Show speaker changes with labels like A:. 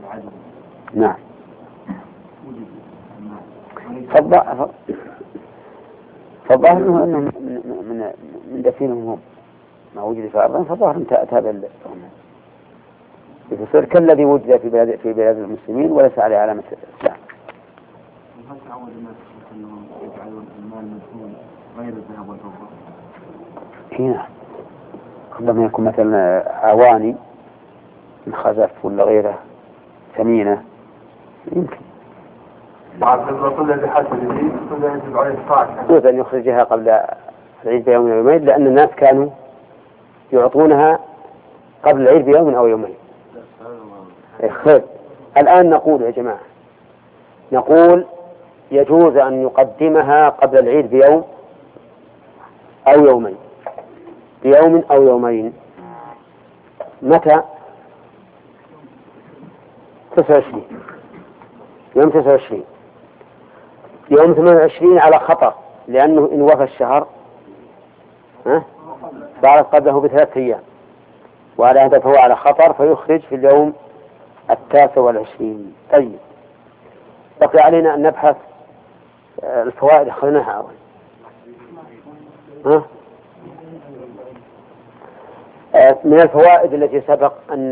A: نعم. فالظاهر أنهم من دفينهم هم ما وجد في أرضهم، فظاهر تابع لهم، يصير كالذي وجد في بلاد المسلمين وليس عليه علامة الإسلام.
B: هل تعود الناس أنهم يجعلون المال مدفون غير الذهب والفضة؟
A: هنا ربما يكون مثلا عواني من خزف ولا غيره ثمينة يمكن.
B: بعض الرسول الذي حدث به يجب عليه الصاع
A: يجوز أن يخرجها قبل العيد بيوم أو يومين، لأن الناس كانوا يعطونها قبل العيد بيوم أو يومين. خير. الآن نقول يا جماعة، نقول يجوز أن يقدمها قبل العيد بيوم أو يومين، بيوم أو يومين. متى؟ 29 يوم 29. يوم 28 على خطر، لأنه إن وفى الشهر بعد قبله ب3 أيام، وعلى هذا فهو على خطر، فيخرج في اليوم 29. طيب، بقي علينا أن نبحث الفوائد أخذناها أول. من الفوائد التي سبق أن